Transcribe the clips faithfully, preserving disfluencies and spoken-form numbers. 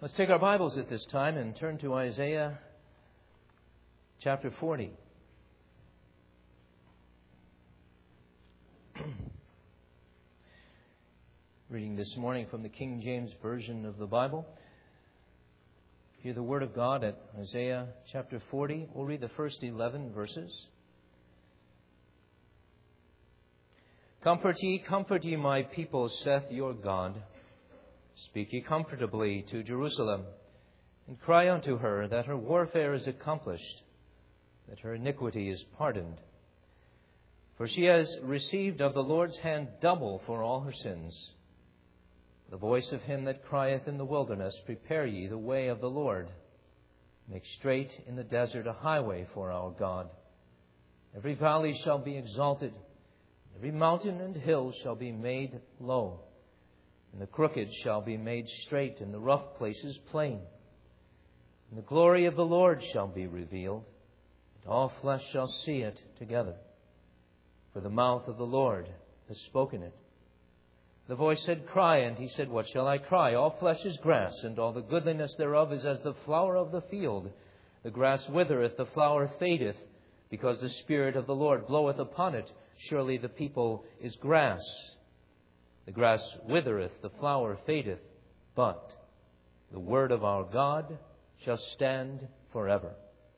Let's take our Bibles at this time and turn to Isaiah chapter forty. Reading this morning from the King James Version of the Bible. Hear the Word of God at Isaiah chapter forty. We'll read the first eleven verses. Comfort ye, comfort ye, my people, saith your God. Speak ye comfortably to Jerusalem, and cry unto her that her warfare is accomplished, that her iniquity is pardoned. For she has received of the Lord's hand double for all her sins. The voice of him that crieth in the wilderness, prepare ye the way of the Lord. Make straight in the desert a highway for our God. Every valley shall be exalted, every mountain and hill shall be made low. And the crooked shall be made straight, and the rough places plain. And the glory of the Lord shall be revealed, and all flesh shall see it together. For the mouth of the Lord has spoken it. The voice said, Cry, and he said, What shall I cry? All flesh is grass, and all the goodliness thereof is as the flower of the field. The grass withereth, the flower fadeth, because the Spirit of the Lord bloweth upon it. Surely the people is grass. The grass withereth, the flower fadeth, but the word of our God shall stand forever.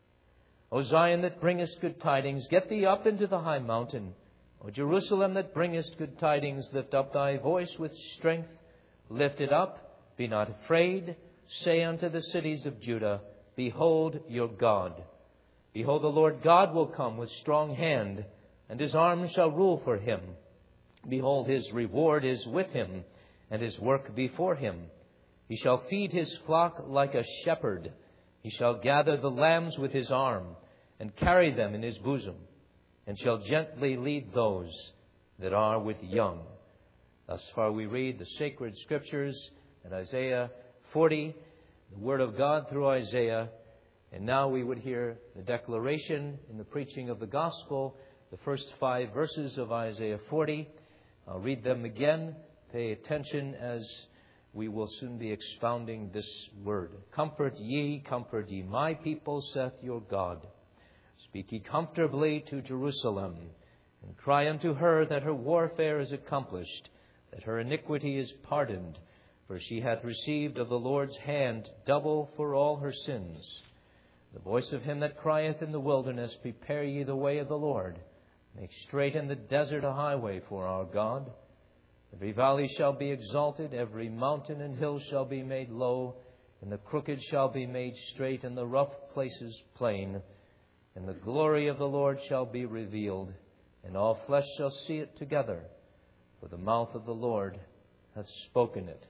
O Zion, that bringest good tidings, get thee up into the high mountain. O Jerusalem, that bringest good tidings, lift up thy voice with strength. Lift it up, be not afraid. Say unto the cities of Judah, Behold your God. Behold, the Lord God will come with strong hand, and his arm shall rule for him. Behold, his reward is with him, and his work before him. He shall feed his flock like a shepherd. He shall gather the lambs with his arm, and carry them in his bosom, and shall gently lead those that are with young. Thus far we read the sacred Scriptures in Isaiah forty, the Word of God through Isaiah. And now we would hear the declaration in the preaching of the Gospel, the first five verses of Isaiah forty. I'll read them again. Pay attention as we will soon be expounding this word. Comfort ye, comfort ye, my people, saith your God. Speak ye comfortably to Jerusalem, and cry unto her that her warfare is accomplished, that her iniquity is pardoned, for she hath received of the Lord's hand double for all her sins. The voice of him that crieth in the wilderness, Prepare ye the way of the Lord. Make straight in the desert a highway for our God. Every valley shall be exalted, every mountain and hill shall be made low, and the crooked shall be made straight, and the rough places plain. And the glory of the Lord shall be revealed, and all flesh shall see it together, for the mouth of the Lord hath spoken it.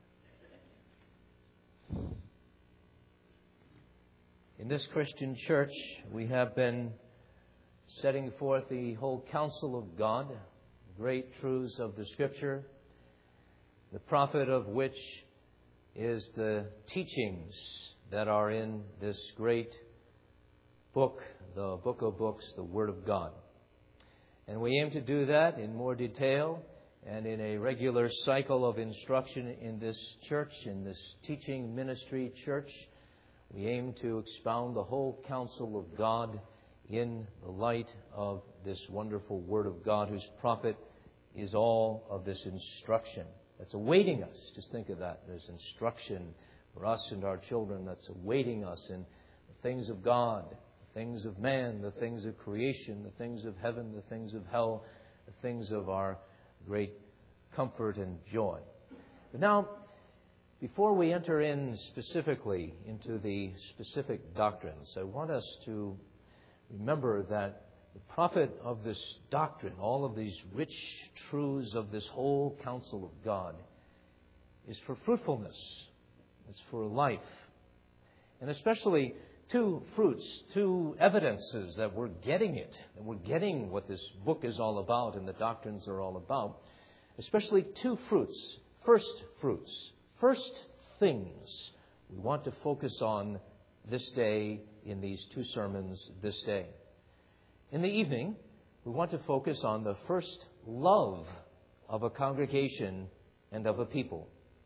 In this Christian church, we have been setting forth the whole counsel of God, great truths of the Scripture, the profit of which is the teachings that are in this great book, the book of books, the Word of God. And we aim to do that in more detail and in a regular cycle of instruction in this church, in this teaching ministry church. We aim to expound the whole counsel of God in the light of this wonderful Word of God, whose profit is all of this instruction that's awaiting us. Just think of that. There's instruction for us and our children that's awaiting us in the things of God, the things of man, the things of creation, the things of heaven, the things of hell, the things of our great comfort and joy. But now, before we enter in specifically into the specific doctrines, I want us to remember that the profit of this doctrine, all of these rich truths of this whole counsel of God, is for fruitfulness. It's for life. And especially two fruits, two evidences that we're getting it, that we're getting what this book is all about and the doctrines are all about. Especially two fruits. First fruits. First things we want to focus on this day in these two sermons this day. In the evening, we want to focus on the first love of a congregation and of a people.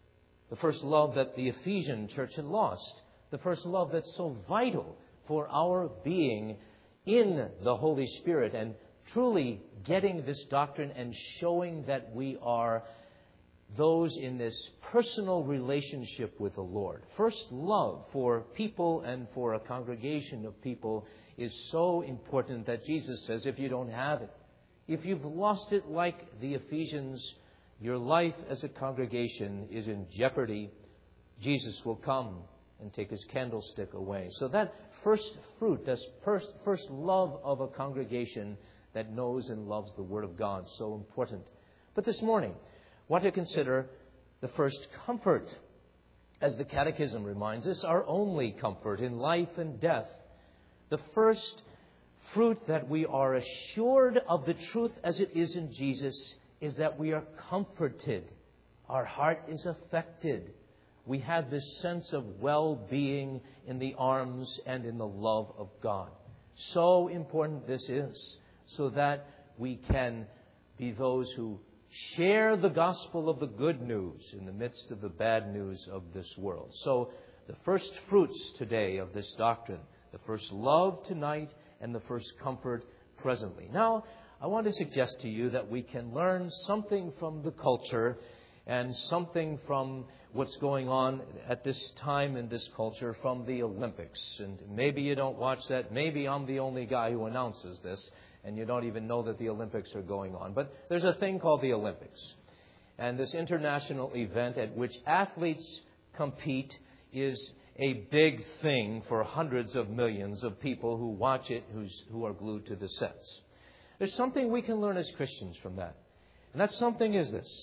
The first love that the Ephesian church had lost. The first love that's so vital for our being in the Holy Spirit and truly getting this doctrine and showing that we are those in this personal relationship with the Lord. First love for people and for a congregation of people is so important that Jesus says if you don't have it, if you've lost it like the Ephesians, your life as a congregation is in jeopardy. Jesus will come and take his candlestick away. So that first fruit, that first, first love of a congregation that knows and loves the Word of God, so important. But this morning, I want to consider the first comfort. As the Catechism reminds us, our only comfort in life and death. The first fruit that we are assured of the truth as it is in Jesus is that we are comforted. Our heart is affected. We have this sense of well-being in the arms and in the love of God. So important this is, so that we can be those who share the gospel of the good news in the midst of the bad news of this world. So the first fruits today of this doctrine, the first love tonight and the first comfort presently. Now, I want to suggest to you that we can learn something from the culture and something from what's going on at this time in this culture from the Olympics. And maybe you don't watch that. Maybe I'm the only guy who announces this, and you don't even know that the Olympics are going on. But there's a thing called the Olympics. And this international event at which athletes compete is a big thing for hundreds of millions of people who watch it, who's, who are glued to the sets. There's something we can learn as Christians from that. And that something is this.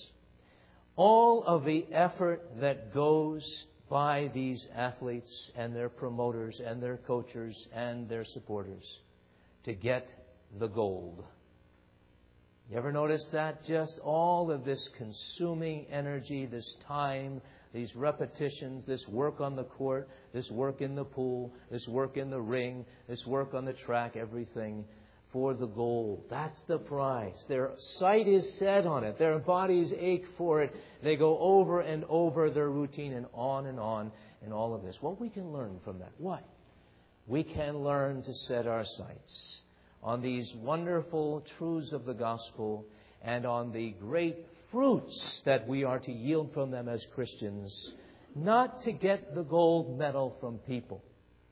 All of the effort that goes by these athletes and their promoters and their coaches and their supporters to get the gold. You ever notice that? Just all of this consuming energy, this time, these repetitions, this work on the court, this work in the pool, this work in the ring, this work on the track, everything for the gold. That's the prize. Their sight is set on it. Their bodies ache for it. They go over and over their routine and on and on in all of this. What we can learn from that? What? We can learn to set our sights on these wonderful truths of the gospel and on the great fruits that we are to yield from them as Christians, not to get the gold medal from people,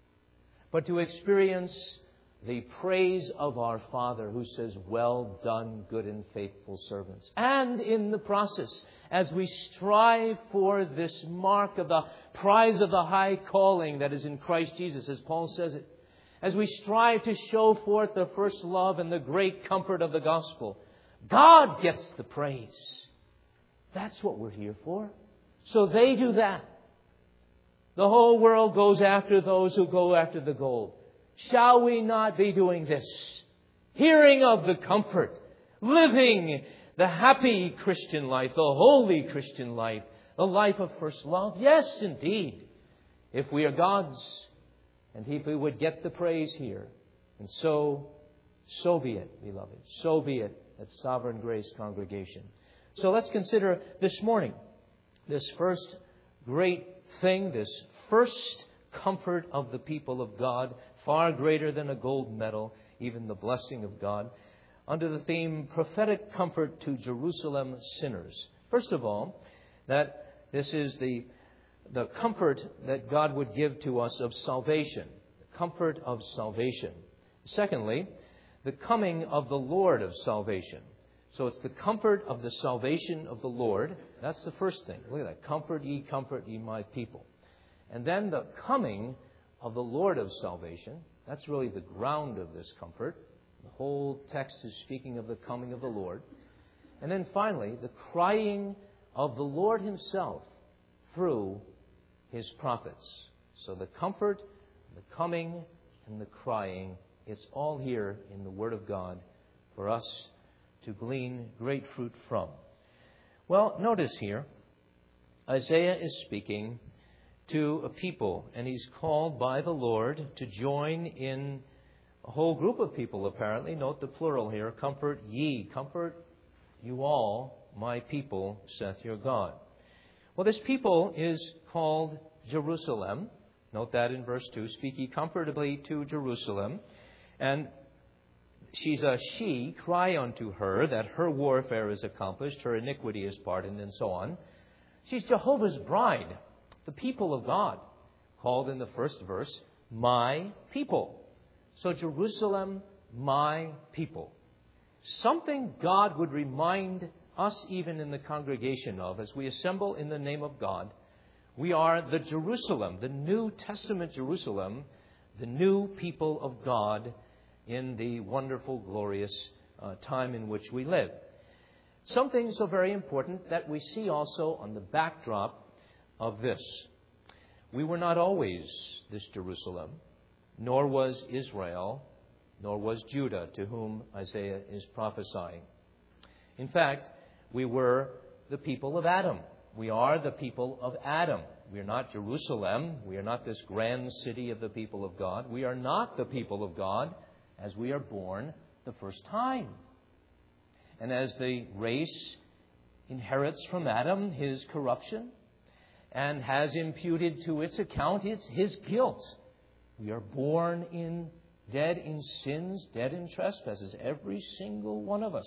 but to experience the praise of our Father who says, well done, good and faithful servants. And in the process, as we strive for this mark of the prize of the high calling that is in Christ Jesus, as Paul says it, as we strive to show forth the first love and the great comfort of the gospel, God gets the praise. That's what we're here for. So they do that. The whole world goes after those who go after the gold. Shall we not be doing this? Hearing of the comfort, living the happy Christian life, the holy Christian life, the life of first love? Yes, indeed. If we are God's, and if we would get the praise here. And so, so be it, beloved. So be it at Sovereign Grace Congregation. So let's consider this morning this first great thing, this first comfort of the people of God, far greater than a gold medal, even the blessing of God, under the theme, Prophetic Comfort to Jerusalem Sinners. First of all, that this is the, the comfort that God would give to us of salvation, the comfort of salvation. Secondly, the coming of the Lord of salvation. So it's the comfort of the salvation of the Lord. That's the first thing. Look at that. Comfort ye, comfort ye my people. And then the coming of the Lord of salvation. That's really the ground of this comfort. The whole text is speaking of the coming of the Lord. And then finally, the crying of the Lord himself through his prophets. So the comfort, the coming, and the crying, it's all here in the Word of God for us to glean great fruit from. Well, notice here, Isaiah is speaking to a people, and he's called by the Lord to join in a whole group of people, apparently. Note the plural here. Comfort ye, comfort you all, my people, saith your God. Well, this people is called Jerusalem. Note that in verse two. Speak ye comfortably to Jerusalem. And she's a she. Cry unto her that her warfare is accomplished, her iniquity is pardoned, and so on. She's Jehovah's bride, the people of God, called in the first verse, my people. So Jerusalem, my people. Something God would remind us even in the congregation of as we assemble in the name of God. We are the Jerusalem, the New Testament Jerusalem, the new people of God in the wonderful, glorious uh, time in which we live. Something so very important that we see also on the backdrop of this. We were not always this Jerusalem, nor was Israel, nor was Judah, to whom Isaiah is prophesying. In fact, we were the people of Adam. We are the people of Adam. We are not Jerusalem. We are not this grand city of the people of God. We are not the people of God as we are born the first time. And as the race inherits from Adam his corruption and has imputed to its account its, his guilt, we are born in dead in sins, dead in trespasses, every single one of us,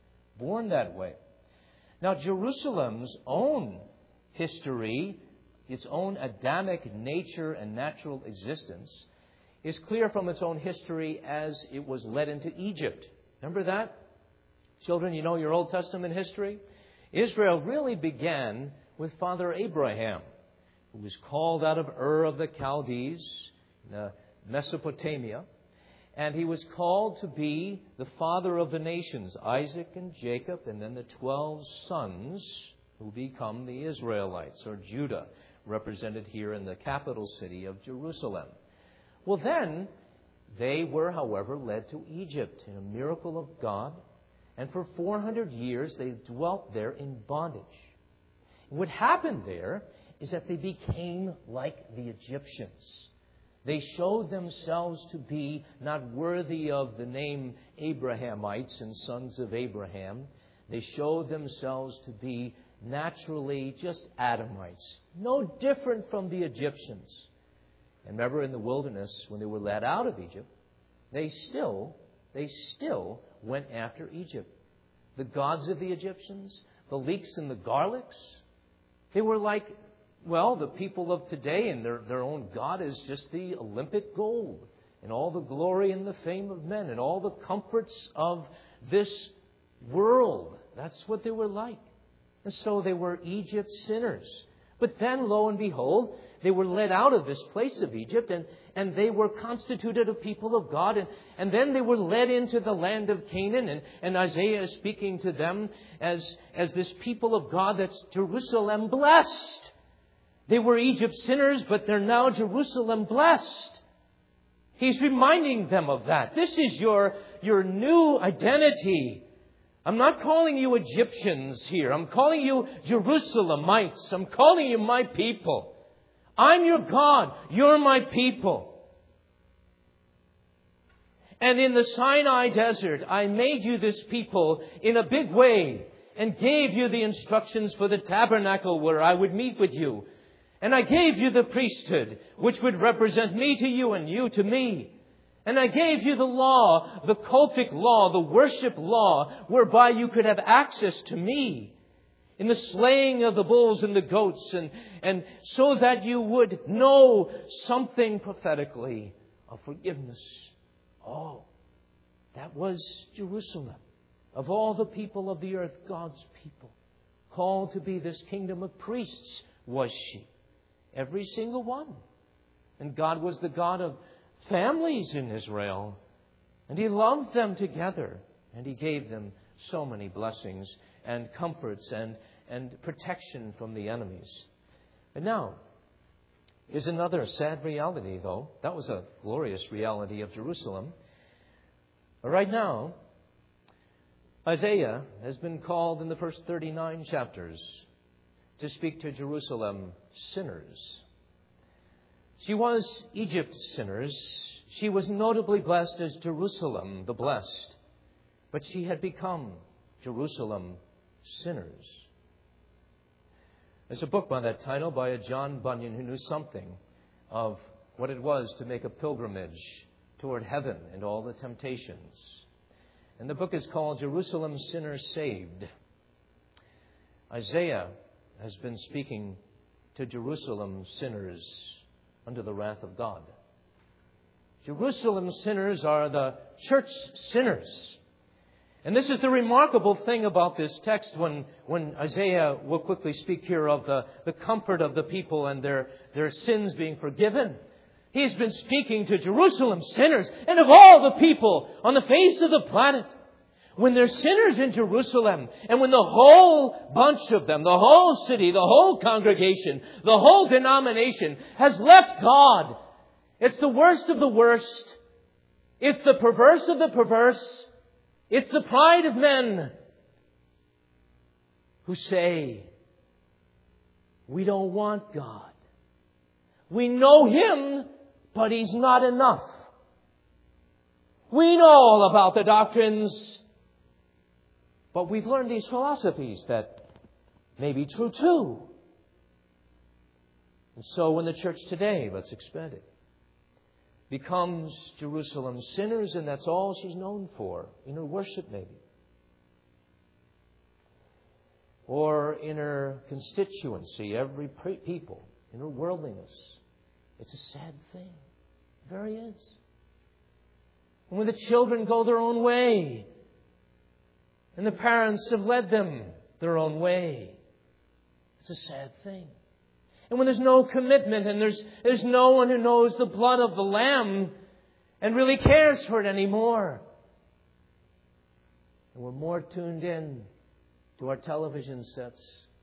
born that way. Now, Jerusalem's own history, its own Adamic nature and natural existence, is clear from its own history as it was led into Egypt. Remember that? Children, you know your Old Testament history? Israel really began with Father Abraham, who was called out of Ur of the Chaldees, uh, Mesopotamia. And he was called to be the father of the nations, Isaac and Jacob, and then the twelve sons who become the Israelites, or Judah, represented here in the capital city of Jerusalem. Well, then, they were, however, led to Egypt in a miracle of God. And for four hundred years, they dwelt there in bondage. And what happened there is that they became like the Egyptians. They showed themselves to be not worthy of the name Abrahamites and sons of Abraham. They showed themselves to be naturally just Adamites, no different from the Egyptians. And remember, in the wilderness, when they were led out of Egypt, they still, they still went after Egypt. The gods of the Egyptians, the leeks and the garlics, they were like, well, the people of today, and their, their own God is just the Olympic gold, and all the glory and the fame of men, and all the comforts of this world. That's what they were like. And so they were Egypt's sinners. But then, lo and behold, they were led out of this place of Egypt, and, and they were constituted a people of God. And, and then they were led into the land of Canaan. And, and Isaiah is speaking to them as, as this people of God that's Jerusalem blessed. They were Egypt's sinners, but they're now Jerusalem blessed. He's reminding them of that. This is your, your new identity. I'm not calling you Egyptians here. I'm calling you Jerusalemites. I'm calling you my people. I'm your God. You're my people. And in the Sinai desert, I made you this people in a big way and gave you the instructions for the tabernacle where I would meet with you. And I gave you the priesthood, which would represent me to you and you to me. And I gave you the law, the cultic law, the worship law, whereby you could have access to me in the slaying of the bulls and the goats, and, and so that you would know something prophetically of forgiveness. Oh, that was Jerusalem. Of all the people of the earth, God's people, called to be this kingdom of priests, was she. Every single one. And God was the God of families in Israel. And He loved them together. And He gave them so many blessings and comforts and, and protection from the enemies. And now, is another sad reality, though. That was a glorious reality of Jerusalem. But right now, Isaiah has been called in the first thirty-nine chapters to speak to Jerusalem sinners. She was Egypt's sinners. She was notably blessed as Jerusalem the blessed. But she had become Jerusalem sinners. There's a book by that title by a John Bunyan who knew something of what it was to make a pilgrimage toward heaven and all the temptations. And the book is called Jerusalem Sinners Saved. Isaiah has been speaking to Jerusalem sinners under the wrath of God. Jerusalem sinners are the church sinners. And this is the remarkable thing about this text when, when Isaiah will quickly speak here of the, the comfort of the people and their, their sins being forgiven. He's been speaking to Jerusalem sinners and of all the people on the face of the planet. When they're sinners in Jerusalem and when the whole bunch of them, the whole city, the whole congregation, the whole denomination has left God, it's the worst of the worst. It's the perverse of the perverse. It's the pride of men who say, we don't want God. We know Him, but He's not enough. We know all about the doctrines, but we've learned these philosophies that may be true too. And so when the church today, let's expand it, becomes Jerusalem sinners, and that's all she's known for in her worship maybe. Or in her constituency, every people, in her worldliness. It's a sad thing. It very is. And when the children go their own way, and the parents have led them their own way, it's a sad thing. And when there's no commitment and there's, there's no one who knows the blood of the Lamb and really cares for it anymore. And we're more tuned in to our television sets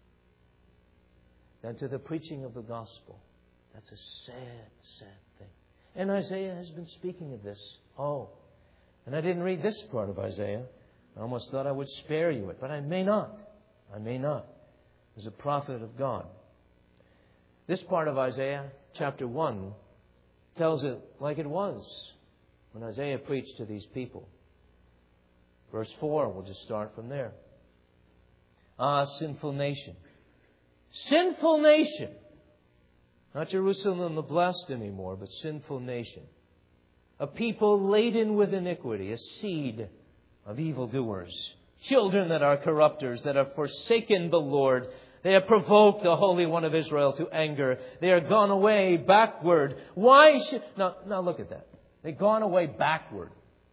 than to the preaching of the gospel. That's a sad, sad thing. And Isaiah has been speaking of this. Oh, and I didn't read this part of Isaiah. I almost thought I would spare you it, but I may not. I may not. As a prophet of God. This part of Isaiah, chapter one, tells it like it was when Isaiah preached to these people. Verse four, we'll just start from there. Ah, sinful nation. Sinful nation. Not Jerusalem the blessed anymore, but sinful nation. A people laden with iniquity, a seed of evildoers. Children that are corrupters, that have forsaken the Lord. They have provoked the Holy One of Israel to anger. They are gone away backward. Why should... Now, now look at that. They've gone away backward.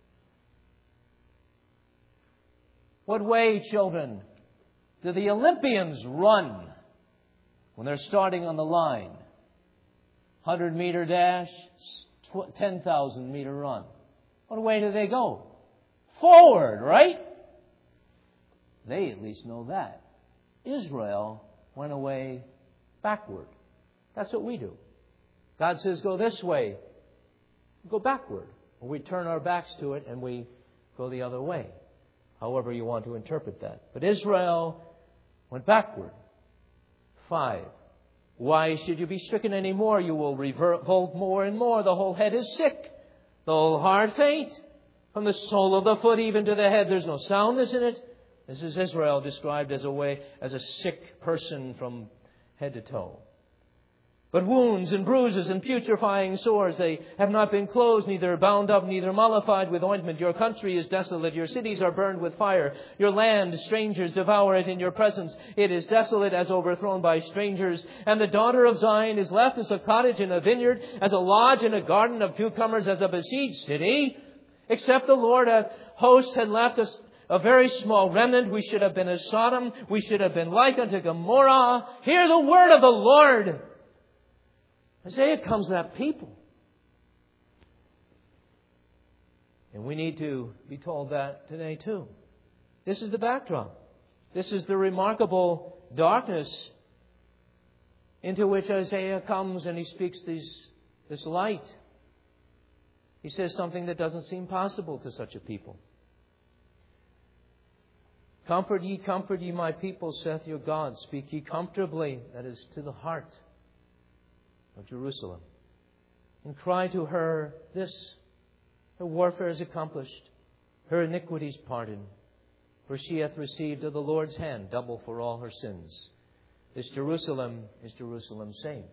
What way, children, do the Olympians run when they're starting on the line? one hundred meter dash, ten thousand meter run. What way do they go? Forward, right? They at least know that. Israel went away backward. That's what we do. God says, go this way. Go backward. Or we turn our backs to it and we go the other way. However you want to interpret that. But Israel went backward. Five. Why should you be stricken any more? You will revolt more and more. The whole head is sick. The whole heart faint. From the sole of the foot even to the head, there's no soundness in it. This is Israel described as a way, as a sick person from head to toe. But wounds and bruises and putrefying sores, they have not been closed, neither bound up, neither mollified with ointment. Your country is desolate. Your cities are burned with fire. Your land, strangers devour it in your presence. It is desolate as overthrown by strangers. And the daughter of Zion is left as a cottage in a vineyard, as a lodge in a garden of cucumbers, as a besieged city. Except the Lord of hosts had left us a very small remnant, we should have been as Sodom. We should have been like unto Gomorrah. Hear the word of the Lord. Isaiah comes to that people. And we need to be told that today too. This is the backdrop. This is the remarkable darkness into which Isaiah comes and he speaks these, this light. He says something that doesn't seem possible to such a people. Comfort ye, comfort ye my people, saith your God. Speak ye comfortably, that is to the heart of Jerusalem. And cry to her this, her warfare is accomplished, her iniquities pardoned, for she hath received of the Lord's hand double for all her sins. This Jerusalem is Jerusalem saved.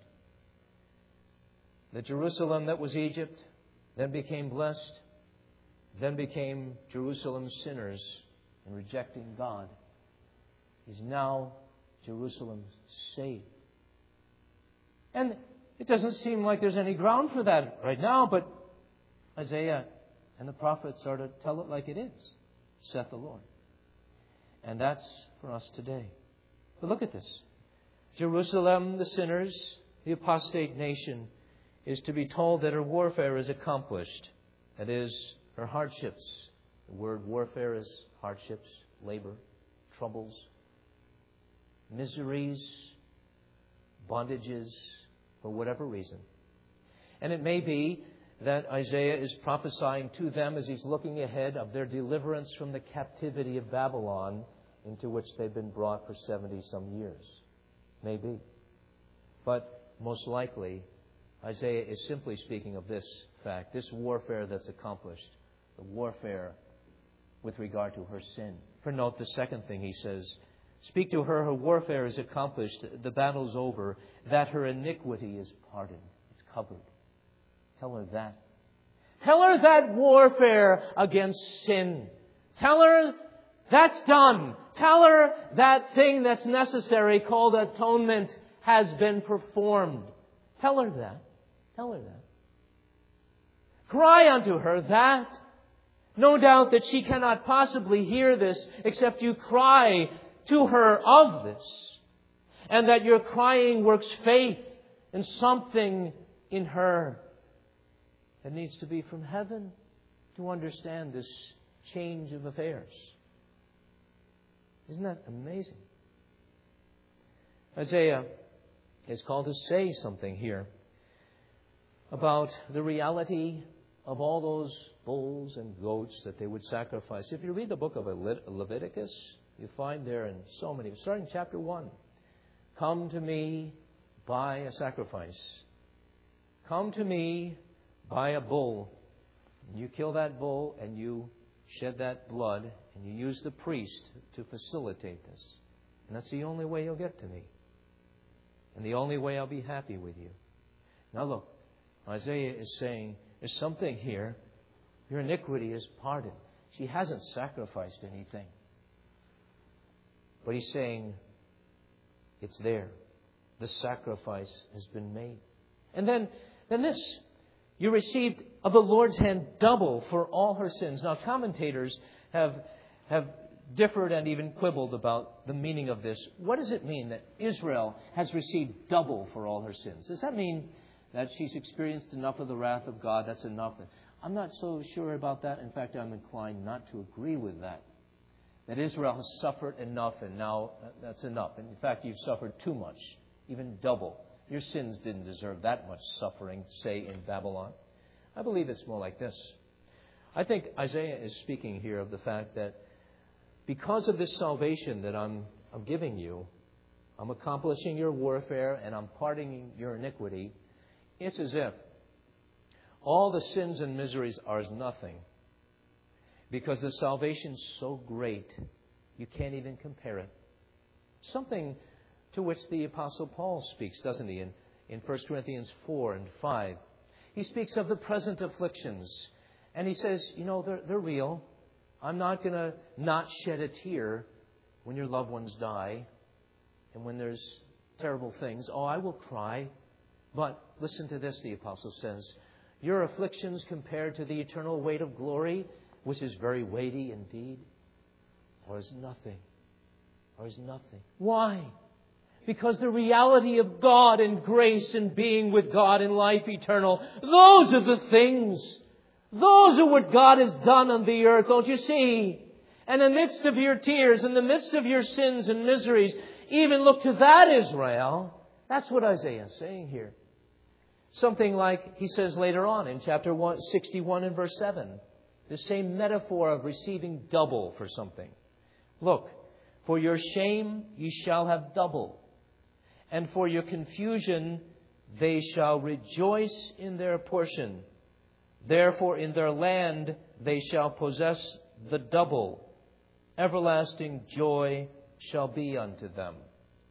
The Jerusalem that was Egypt, then became blessed, then became Jerusalem sinners and rejecting God, is now Jerusalem saved. And it doesn't seem like there's any ground for that right now, but Isaiah and the prophets are to tell it like it is, saith the Lord. And that's for us today. But look at this. Jerusalem, the sinners, the apostate nation, is to be told that her warfare is accomplished. That is, her hardships. The word warfare is hardships, labor, troubles, miseries, bondages, for whatever reason. And it may be that Isaiah is prophesying to them as he's looking ahead of their deliverance from the captivity of Babylon into which they've been brought for seventy some years. Maybe. But most likely, Isaiah is simply speaking of this fact, this warfare that's accomplished, the warfare with regard to her sin. For note the second thing he says, speak to her, her warfare is accomplished, the battle's over, that her iniquity is pardoned, it's covered. Tell her that. Tell her that warfare against sin. Tell her that's done. Tell her that thing that's necessary called atonement has been performed. Tell her that. Tell her that. Cry unto her that. No doubt that she cannot possibly hear this except you cry to her of this. And that your crying works faith in something in her that needs to be from heaven to understand this change of affairs. Isn't that amazing? Isaiah is called to say something here about the reality of all those bulls and goats that they would sacrifice. If you read the book of Leviticus, you find there in so many, starting chapter one, come to me, buy a sacrifice. Come to me, buy a bull. You kill that bull and you shed that blood and you use the priest to facilitate this. And that's the only way you'll get to me. And the only way I'll be happy with you. Now look, Isaiah is saying there's something here. Your iniquity is pardoned. She hasn't sacrificed anything. But he's saying it's there. The sacrifice has been made. And then, then this. You received of the Lord's hand double for all her sins. Now, commentators have, have differed and even quibbled about the meaning of this. What does it mean that Israel has received double for all her sins? Does that mean that she's experienced enough of the wrath of God? That's enough. I'm not so sure about that. In fact, I'm inclined not to agree with that. That Israel has suffered enough and now that's enough. And in fact, you've suffered too much, even double. Your sins didn't deserve that much suffering, say, in Babylon. I believe it's more like this. I think Isaiah is speaking here of the fact that because of this salvation that I'm, I'm giving you, I'm accomplishing your warfare and I'm pardoning your iniquity. It's as if all the sins and miseries are as nothing. Because the salvation's so great, you can't even compare it. Something to which the Apostle Paul speaks, doesn't he, in, in First Corinthians four and five. He speaks of the present afflictions. And he says, you know, they're, they're real. I'm not going to not shed a tear when your loved ones die and when there's terrible things. Oh, I will cry. But listen to this, the Apostle says. Your afflictions compared to the eternal weight of glory, which is very weighty indeed, or is nothing. Or is nothing. Why? Because the reality of God and grace and being with God in life eternal, those are the things. Those are what God has done on the earth, don't you see? And in the midst of your tears, in the midst of your sins and miseries, even look to that Israel. That's what Isaiah is saying here. Something like he says later on in chapter sixty-one and verse seven. The same metaphor of receiving double for something. Look, for your shame ye shall have double. And for your confusion they shall rejoice in their portion. Therefore in their land they shall possess the double. Everlasting joy shall be unto them.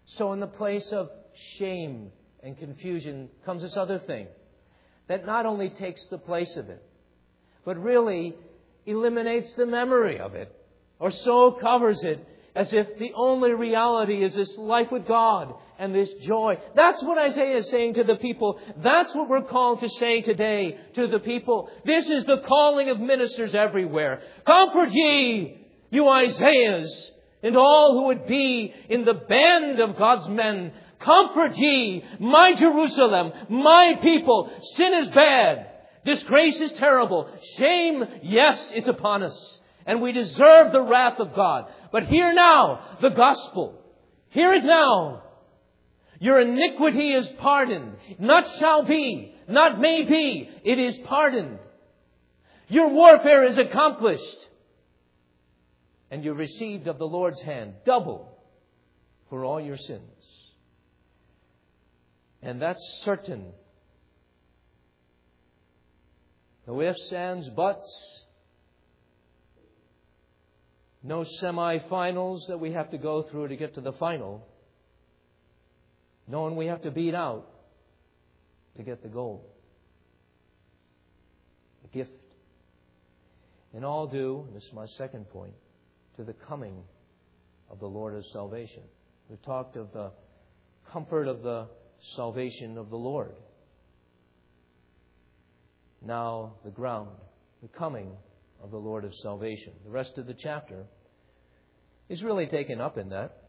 So in the place of shame and confusion comes this other thing that not only takes the place of it, but really eliminates the memory of it, or so covers it as if the only reality is this life with God and this joy. That's what Isaiah is saying to the people. That's what we're called to say today to the people. This is the calling of ministers everywhere. Comfort ye, you Isaiahs, and all who would be in the band of God's men. Comfort ye, my Jerusalem, my people. Sin is bad. Disgrace is terrible. Shame, yes, it's upon us. And we deserve the wrath of God. But hear now the gospel. Hear it now. Your iniquity is pardoned. Not shall be, not may be. It is pardoned. Your warfare is accomplished. And you received of the Lord's hand double for all your sins. And that's certain. No ifs, ands, buts. No semifinals that we have to go through to get to the final. No one we have to beat out to get the goal. A gift. And all due, and this is my second point, to the coming of the Lord of salvation. We've talked of the comfort of the salvation of the Lord. Now the ground, the coming of the Lord of salvation. The rest of the chapter is really taken up in that.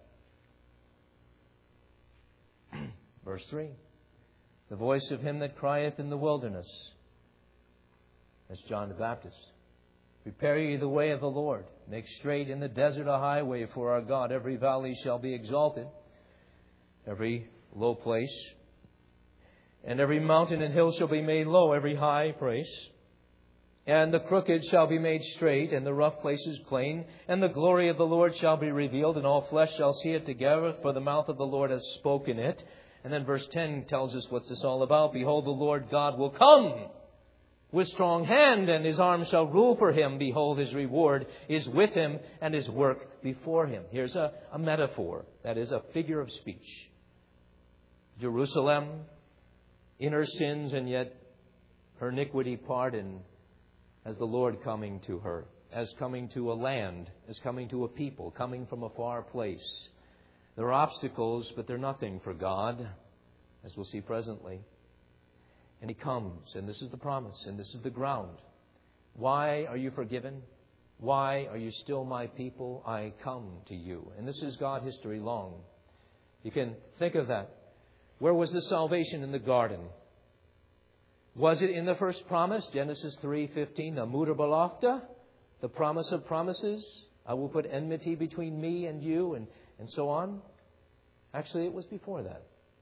Verse three. The voice of him that crieth in the wilderness. That's John the Baptist. Prepare ye the way of the Lord. Make straight in the desert a highway for our God. Every valley shall be exalted. Every low place. And every mountain and hill shall be made low. Every high place. And the crooked shall be made straight, and the rough places plain. And the glory of the Lord shall be revealed, and all flesh shall see it together, for the mouth of the Lord has spoken it. And then verse ten tells us what's this all about. Behold, the Lord God will come with strong hand, and his arm shall rule for him. Behold, his reward is with him, and his work before him. Here's a, a metaphor. That is a figure of speech. Jerusalem, in her sins, and yet her iniquity pardoned, as the Lord coming to her, as coming to a land, as coming to a people, coming from a far place. There are obstacles, but they're nothing for God, as we'll see presently. And he comes, and this is the promise, and this is the ground. Why are you forgiven? Why are you still my people? I come to you. And this is God history long. You can think of that. Where was the salvation in the garden? Was it in the first promise, Genesis three fifteen, the mutter balafta, the promise of promises? I will put enmity between me and you, and, and so on. Actually, it was before that.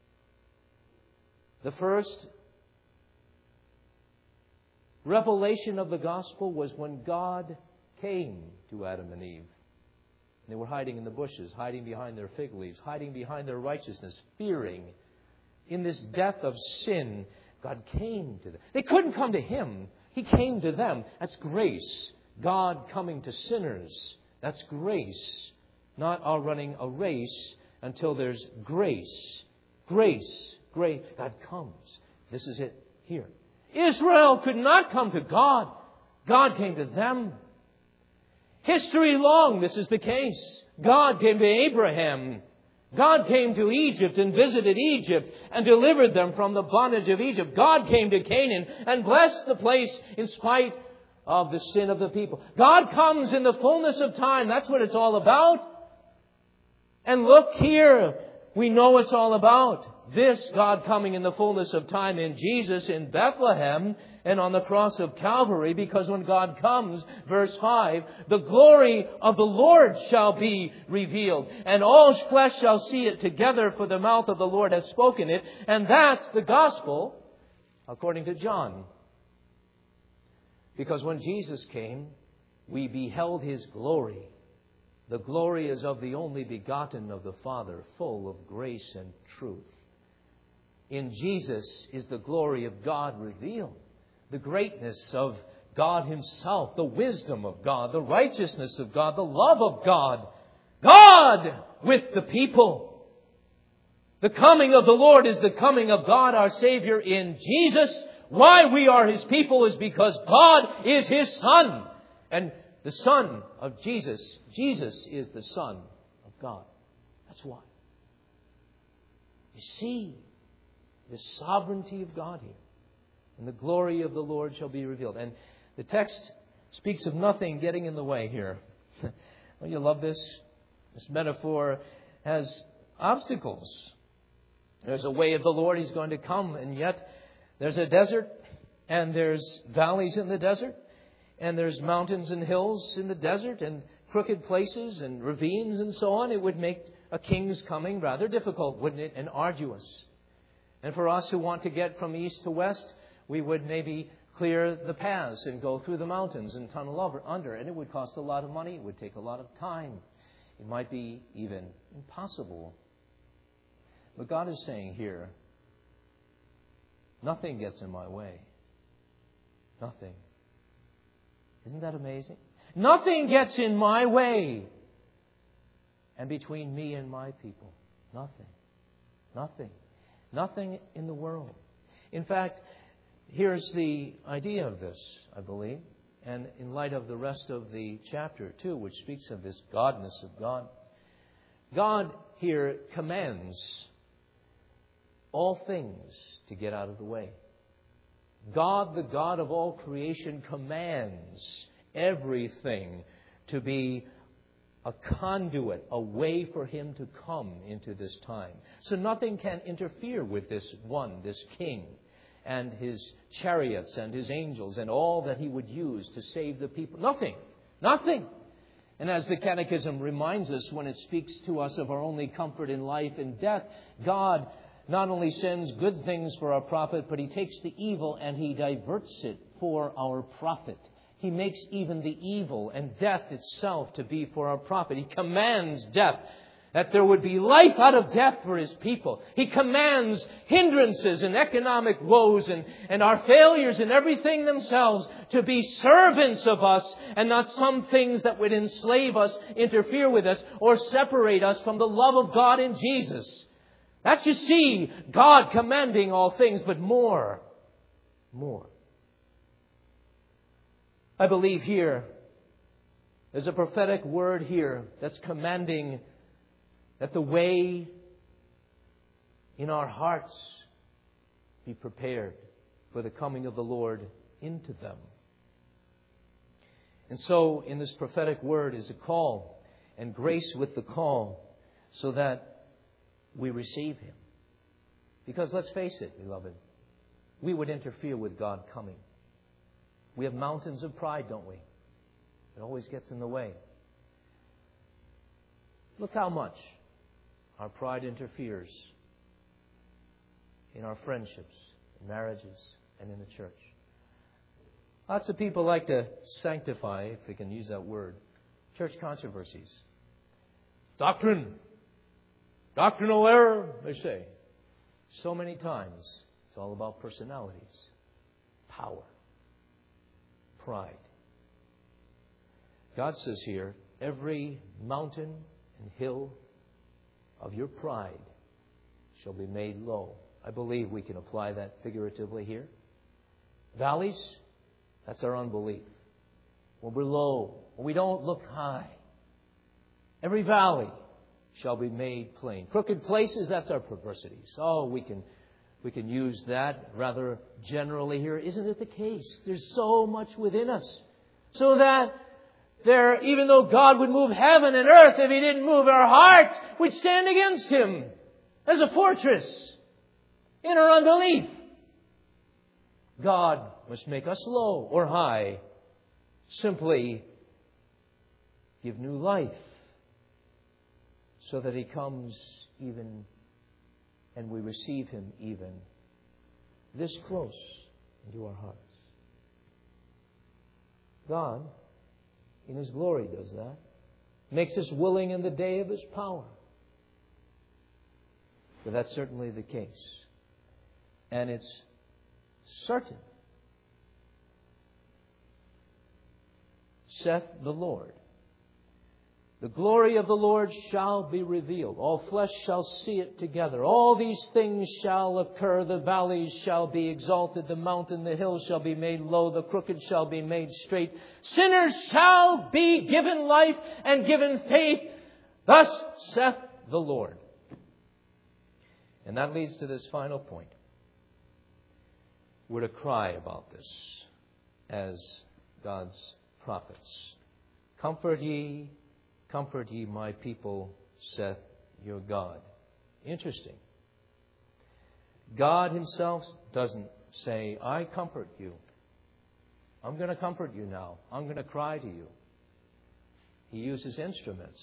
The first revelation of the gospel was when God came to Adam and Eve. They were hiding in the bushes, hiding behind their fig leaves, hiding behind their righteousness, fearing. In this death of sin, God came to them. They couldn't come to Him. He came to them. That's grace. God coming to sinners. That's grace. Not our running a race until there's grace. Grace. Grace. God comes. This is it here. Israel could not come to God. God came to them. History long, this is the case. God came to Abraham. God came to Egypt and visited Egypt and delivered them from the bondage of Egypt. God came to Canaan and blessed the place in spite of the sin of the people. God comes in the fullness of time. That's what it's all about. And look here, we know what it's all about. This God coming in the fullness of time in Jesus in Bethlehem and on the cross of Calvary, because when God comes, verse five, the glory of the Lord shall be revealed, and all flesh shall see it together, for the mouth of the Lord has spoken it. And that's the gospel according to John. Because when Jesus came, we beheld His glory. The glory is of the only begotten of the Father, full of grace and truth. In Jesus is the glory of God revealed. The greatness of God Himself, the wisdom of God, the righteousness of God, the love of God. God with the people. The coming of the Lord is the coming of God our Savior in Jesus. Why we are His people is because God is His Son. And the Son of Jesus, Jesus is the Son of God. That's why. You see the sovereignty of God here. And the glory of the Lord shall be revealed. And the text speaks of nothing getting in the way here. Don't you love this? This metaphor has obstacles. There's a way of the Lord. He's going to come. And yet there's a desert. And there's valleys in the desert. And there's mountains and hills in the desert. And crooked places and ravines and so on. It would make a king's coming rather difficult, wouldn't it? And arduous. And for us who want to get from east to west, we would maybe clear the paths and go through the mountains and tunnel over, under. And it would cost a lot of money. It would take a lot of time. It might be even impossible. But God is saying here, nothing gets in my way. Nothing. Isn't that amazing? Nothing gets in my way. And between me and my people, nothing. Nothing. Nothing in the world. In fact, here's the idea of this, I believe. And in light of the rest of the chapter, too, which speaks of this godness of God. God here commands all things to get out of the way. God, the God of all creation, commands everything to be a conduit, a way for Him to come into this time. So nothing can interfere with this one, this King, and His chariots and His angels and all that He would use to save the people. Nothing. Nothing. And as the Catechism reminds us when it speaks to us of our only comfort in life and death, God not only sends good things for our profit, but He takes the evil and He diverts it for our profit. He makes even the evil and death itself to be for our profit. He commands death, that there would be life out of death for His people. He commands hindrances and economic woes and, and our failures in everything themselves to be servants of us and not some things that would enslave us, interfere with us, or separate us from the love of God in Jesus. That you see God commanding all things, but more, more. I believe here, there's a prophetic word here that's commanding that the way in our hearts be prepared for the coming of the Lord into them. And so in this prophetic word is a call and grace with the call so that we receive Him. Because let's face it, beloved, we would interfere with God coming. We have mountains of pride, don't we? It always gets in the way. Look how much our pride interferes in our friendships, marriages, and in the church. Lots of people like to sanctify, if we can use that word, church controversies. Doctrine. Doctrinal error, they say. So many times, it's all about personalities, power, pride. God says here, every mountain and hill of your pride shall be made low. I believe we can apply that figuratively here. Valleys, that's our unbelief. When we're low, when we don't look high. Every valley shall be made plain. Crooked places, that's our perversities. Oh, we can we can use that rather generally here. Isn't it the case? There's so much within us. So that there, even though God would move heaven and earth, if He didn't move our heart, we'd stand against Him as a fortress in our unbelief. God must make us low or high. Simply give new life so that He comes even and we receive Him even this close into our hearts. God, in His glory, does that. Makes us willing in the day of His power. But that's certainly the case. And it's certain. Saith the Lord. The glory of the Lord shall be revealed. All flesh shall see it together. All these things shall occur. The valleys shall be exalted. The mountain, the hills shall be made low. The crooked shall be made straight. Sinners shall be given life and given faith. Thus saith the Lord. And that leads to this final point. We're to cry about this as God's prophets. Comfort ye, comfort ye my people, saith your God. Interesting. God Himself doesn't say, I comfort you. I'm going to comfort you now. I'm going to cry to you. He uses instruments.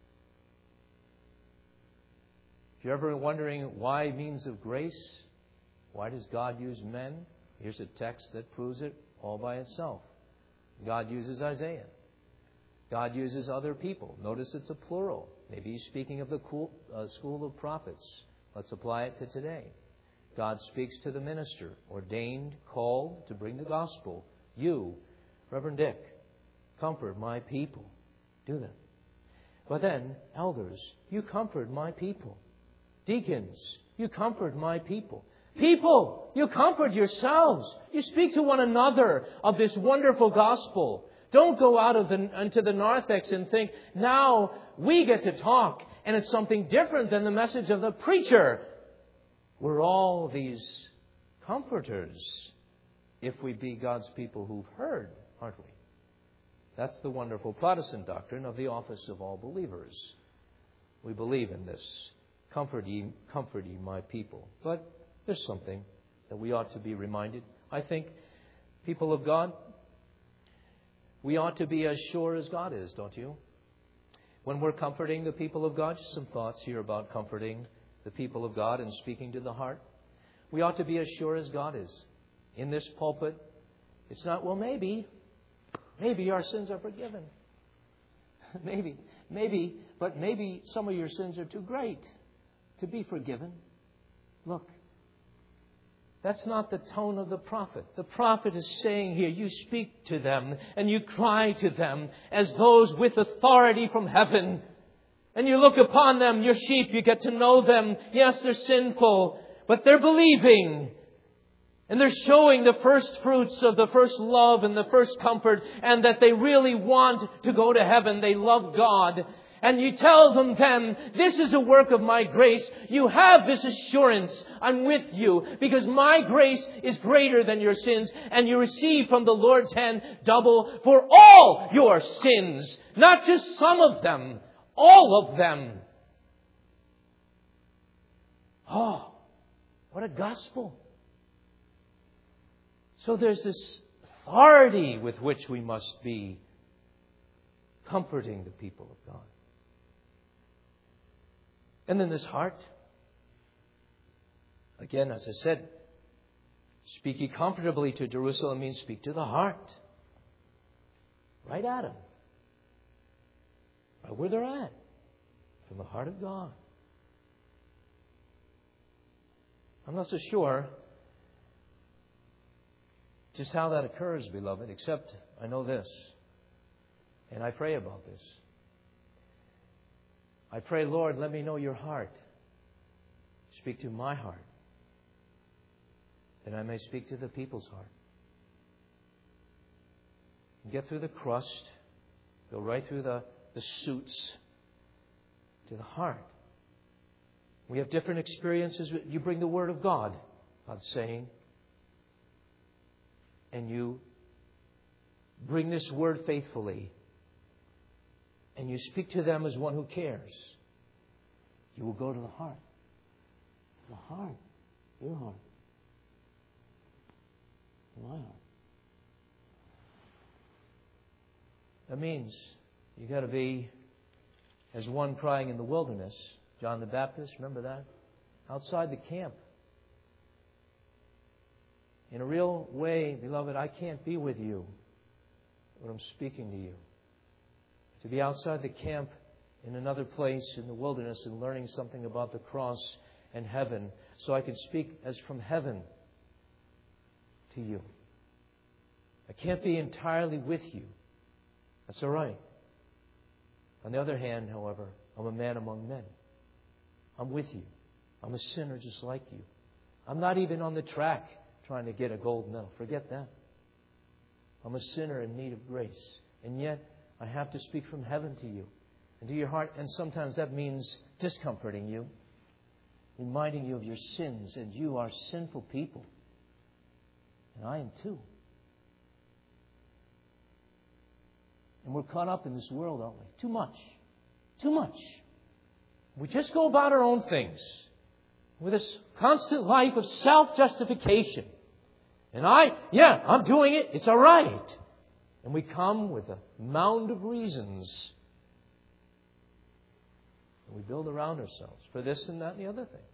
If you're ever wondering why means of grace, why does God use men? Here's a text that proves it all by itself. God uses Isaiah. God uses other people. Notice it's a plural. Maybe He's speaking of the cool, uh, school of prophets. Let's apply it to today. God speaks to the minister, ordained, called to bring the gospel. You, Reverend Dick, comfort my people. Do that. But then, elders, you comfort my people. Deacons, you comfort my people. People, you comfort yourselves. You speak to one another of this wonderful gospel. Don't go out of the, into the narthex and think, now we get to talk, and it's something different than the message of the preacher. We're all these comforters if we be God's people who've heard, aren't we? That's the wonderful Protestant doctrine of the office of all believers. We believe in this. Comfort ye, comfort ye my people. But there's something that we ought to be reminded. I think, people of God, we ought to be as sure as God is, don't you? When we're comforting the people of God, just some thoughts here about comforting the people of God and speaking to the heart. We ought to be as sure as God is. In this pulpit, it's not, well, maybe, maybe our sins are forgiven. maybe, maybe, but maybe some of your sins are too great to be forgiven. Look, that's not the tone of the prophet. The prophet is saying here, you speak to them and you cry to them as those with authority from heaven. And you look upon them, your sheep, you get to know them. Yes, they're sinful, but they're believing. And they're showing the first fruits of the first love and the first comfort, and that they really want to go to heaven. They love God. And you tell them then, this is a work of my grace. You have this assurance. I'm with you because my grace is greater than your sins. And you receive from the Lord's hand double for all your sins. Not just some of them. All of them. Oh, what a gospel. So there's this authority with which we must be comforting the people of God. And then this heart. Again, as I said, speak ye comfortably to Jerusalem means speak to the heart. Right at them. Right where they're at. From the heart of God. I'm not so sure just how that occurs, beloved, except I know this. And I pray about this. I pray, Lord, let me know your heart. Speak to my heart. That I may speak to the people's heart. Get through the crust. Go right through the, the suits. To the heart. We have different experiences. You bring the Word of God. God's saying. And you bring this Word faithfully. And you speak to them as one who cares. You will go to the heart. The heart. Your heart. My heart. That means you got to be as one crying in the wilderness. John the Baptist, remember that? Outside the camp. In a real way, beloved, I can't be with you when I'm speaking to you. To be outside the camp in another place in the wilderness and learning something about the cross and heaven so I can speak as from heaven to you. I can't be entirely with you. That's all right. On the other hand, however, I'm a man among men. I'm with you. I'm a sinner just like you. I'm not even on the track trying to get a gold medal. Forget that. I'm a sinner in need of grace. And yet, I have to speak from heaven to you and to your heart. And sometimes that means discomforting you, reminding you of your sins. And you are sinful people. And I am too. And we're caught up in this world, aren't we? Too much. Too much. We just go about our own things with this constant life of self-justification. And I, yeah, I'm doing it. It's all right. And we come with a mound of reasons. And we build around ourselves for this and that and the other thing.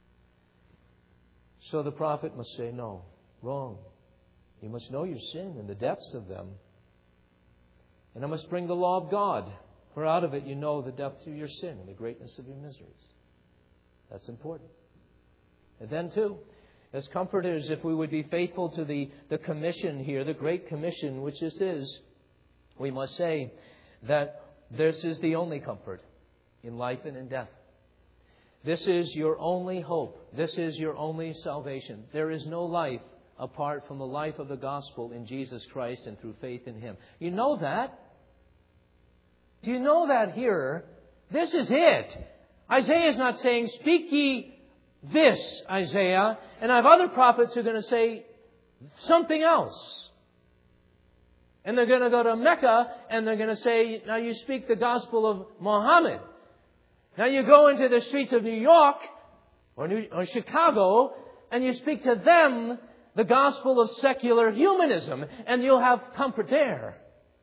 So the prophet must say, no, wrong. You must know your sin and the depths of them. And I must bring the law of God. For out of it you know the depth of your sin and the greatness of your miseries. That's important. And then too, as comforters, if we would be faithful to the, the commission here, the Great Commission, which this is, we must say that this is the only comfort in life and in death. This is your only hope. This is your only salvation. There is no life apart from the life of the gospel in Jesus Christ and through faith in Him. You know that? Do you know that here? This is it. Isaiah is not saying, speak ye this, Isaiah. And I have other prophets who are going to say something else. And they're going to go to Mecca and they're going to say, now you speak the gospel of Muhammad. Now you go into the streets of New York or, New, or Chicago and you speak to them the gospel of secular humanism. And you'll have comfort there.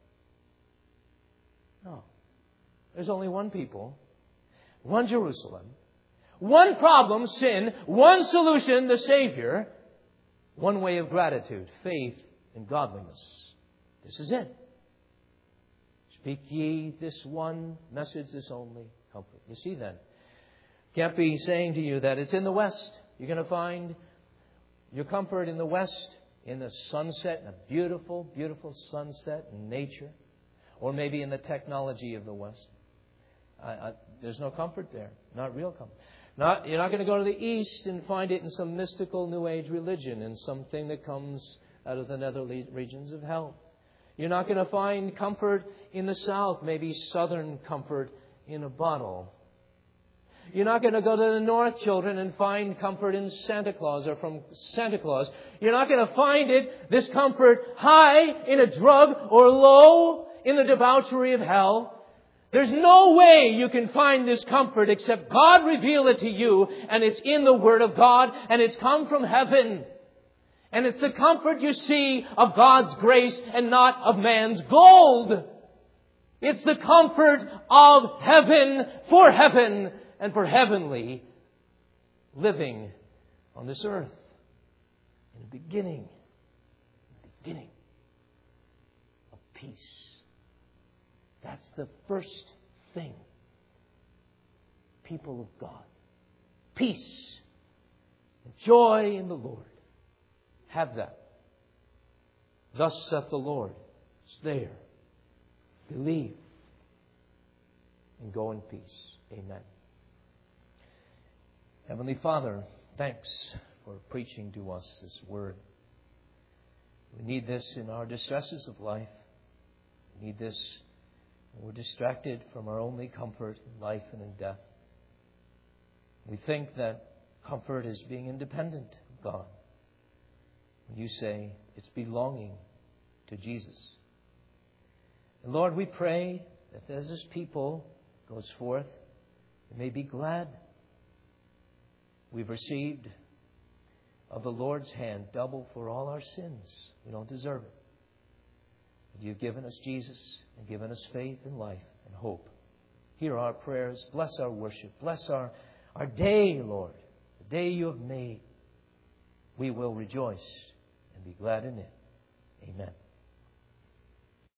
No. There's only one people, one Jerusalem, one problem, sin, one solution, the Savior, one way of gratitude, faith, and godliness. This is it. Speak ye this one message, this only comfort. You see then, can't be saying to you that it's in the West. You're going to find your comfort in the West, in the sunset, in a beautiful, beautiful sunset in nature. Or maybe in the technology of the West. I, I, there's no comfort there. Not real comfort. Not, you're not going to go to the East and find it in some mystical New Age religion and something that comes out of the nether regions of hell. You're not going to find comfort in the South, maybe southern comfort in a bottle. You're not going to go to the North, children, and find comfort in Santa Claus or from Santa Claus. You're not going to find it, this comfort, high in a drug or low in the debauchery of hell. There's no way you can find this comfort except God reveal it to you, and it's in the Word of God, and it's come from heaven. And it's the comfort you see of God's grace and not of man's gold. It's the comfort of heaven for heaven and for heavenly living on this earth. In the beginning, the beginning of peace. That's the first thing. People of God. Peace. And joy in the Lord. Have that. Thus saith the Lord. It's there. Believe. And go in peace. Amen. Heavenly Father, thanks for preaching to us this word. We need this in our distresses of life. We need this when we're distracted from our only comfort in life and in death. We think that comfort is being independent of God. When you say it's belonging to Jesus. And Lord, we pray that as this people goes forth, they may be glad. We've received of the Lord's hand double for all our sins. We don't deserve it. But you've given us Jesus and given us faith and life and hope. Hear our prayers. Bless our worship. Bless our, our day, Lord. The day you have made. We will rejoice and be glad in it. Amen.